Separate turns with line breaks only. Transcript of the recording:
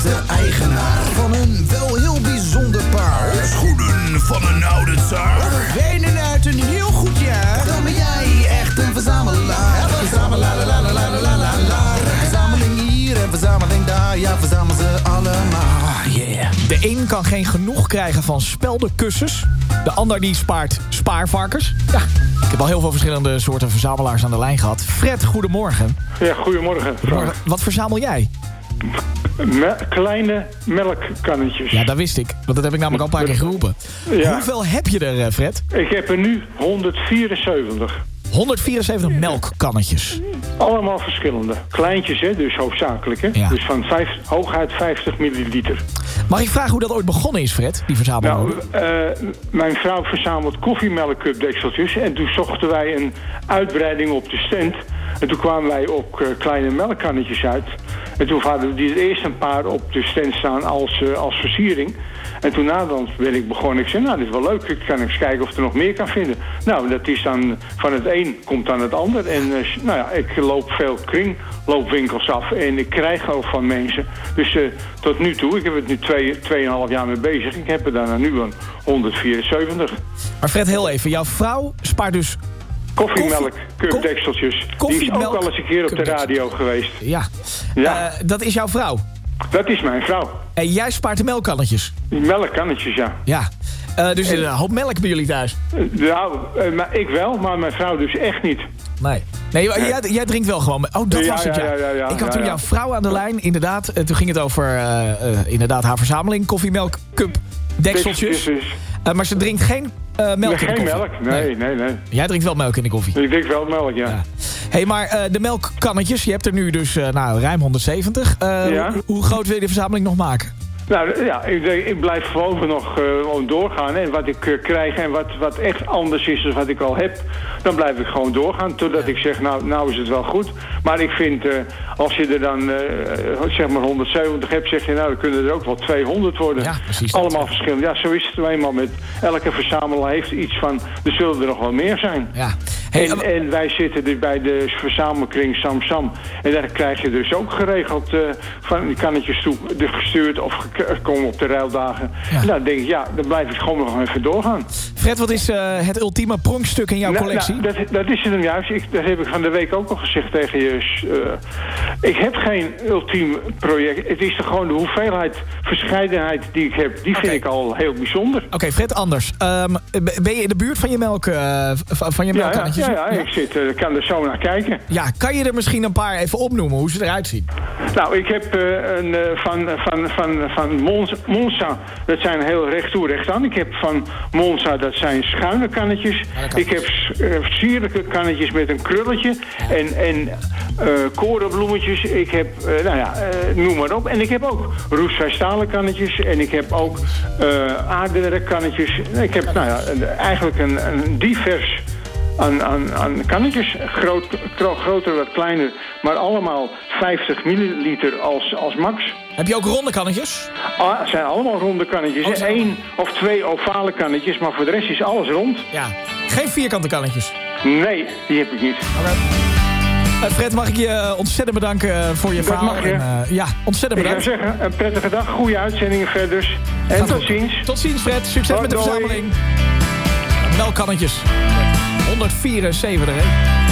de eigenaar van een wel heel bijzonder paar.
Schoenen van een oude tsaar.
Wenen uit een heel goed jaar. Dan ben jij echt een verzamelaar. Verzamelaar, la la la la la la la. Verzameling hier en verzameling daar. Ja, verzamel ze allemaal. Yeah.
De een kan geen genoeg krijgen van speldenkussens. De ander die spaart spaarvarkens. Ja, ik heb al heel veel verschillende soorten verzamelaars aan de lijn gehad. Fred, goedemorgen.
Ja, goedemorgen.
Wat verzamel jij?
Kleine melkkannetjes.
Ja, dat wist ik. Want dat heb ik namelijk al een paar keer geroepen.
Ja.
Hoeveel heb je er, Fred?
Ik heb er nu 174.
174 melkkannetjes.
Allemaal verschillende. Kleintjes, hè, dus hoofdzakelijk. Hè?
Ja.
Dus van hooguit 50 milliliter.
Mag ik vragen hoe dat ooit begonnen is, Fred? Die verzameling?
Mijn vrouw verzamelt koffiemelkcupdekseltjes. En toen zochten wij een uitbreiding op de stand. En toen kwamen wij op kleine melkkannetjes uit. En toen hadden we die eerst een paar op de stand staan als versiering. En toen naderhand ben ik begonnen. Ik zei, nou, dit is wel leuk. Ik kan eens kijken of ik er nog meer kan vinden. Nou, dat is dan van het een komt dan het ander. En nou ja, ik loop veel kringloopwinkels af. En ik krijg ook van mensen. Dus tot nu toe, ik heb het nu 2,5 jaar mee bezig. Ik heb er daarna nu een 174.
Maar Fred, heel even. Jouw vrouw spaart dus...
Koffiemelk, cupdekseltjes. Die is ook al eens een keer op de radio geweest.
Ja.
Ja.
Dat is jouw vrouw?
Dat is mijn vrouw.
En jij spaart de melkkannetjes?
Die melkkannetjes, ja.
Ja. Dus er is een hoop melk bij jullie thuis?
Nou, maar ik wel, maar mijn vrouw dus echt niet.
Nee, jij drinkt wel gewoon... Oh, dat was het, ja. Ik had toen jouw vrouw aan de lijn, inderdaad. Toen ging het over inderdaad haar verzameling. Koffiemelk, cup, dekseltjes. Maar ze drinkt geen melk in de koffie?
Geen melk, nee.
Jij drinkt wel melk in de koffie?
Ik drink wel melk, ja.
Hey, maar de melkkannetjes, je hebt er nu dus ruim 170. Hoe groot wil je de verzameling nog maken?
Nou ja, ik blijf gewoon nog doorgaan. En wat ik krijg en wat echt anders is dan wat ik al heb, dan blijf ik gewoon doorgaan. Totdat ik zeg, nou is het wel goed. Maar ik vind, als je er dan zeg maar 170 hebt, zeg je, nou dan kunnen er ook wel 200 worden. Ja, precies. Allemaal verschillend. Ja, zo is het nou eenmaal met elke verzamelaar heeft iets van, er zullen er nog wel meer zijn.
Ja. Hey,
en wij zitten dus bij de verzamelkring Samsam. En daar krijg je dus ook geregeld van die kannetjes toe gestuurd of komen op de ruildagen. Ja. Nou, dan denk ik, dan blijf ik gewoon nog even doorgaan.
Fred, wat is het ultieme pronkstuk in jouw collectie?
Dat is het hem juist. Dat heb ik van de week ook al gezegd tegen je. Ik heb geen ultiem project. Het is gewoon de hoeveelheid verscheidenheid die ik heb. Die vind ik al heel bijzonder.
Oké, Fred, anders. Ben je in de buurt van je melk? Van je melkkannetjes?
Ja, ik kan er zo naar kijken.
Ja, kan je er misschien een paar even opnoemen, hoe ze eruit zien?
Nou, ik heb van Monza, dat zijn heel recht toe, recht aan. Ik heb van Monza, dat zijn schuine kannetjes. Ik heb sierlijke kannetjes met een krulletje. En korenbloemetjes. Ik heb, noem maar op. En ik heb ook roestvrij stalen kannetjes. En ik heb ook aardewerk kannetjes. Ik heb, eigenlijk een divers aan kannetjes. Groter, wat kleiner. Maar allemaal 50 milliliter als max.
Heb je ook ronde kannetjes?
Het zijn allemaal ronde kannetjes. 1 of 2 ovale kannetjes, maar voor de rest is alles rond.
Ja. Geen vierkante kannetjes?
Nee, die heb ik niet.
Okay. Fred, mag ik je ontzettend bedanken voor je verhaal?
Mag je.
Ontzettend bedankt.
Ik zou zeggen, een prettige dag, goede uitzendingen verder. Dus. En tot ziens.
Tot ziens, Fred. Succes met de verzameling. Melkkannetjes. 174, hè?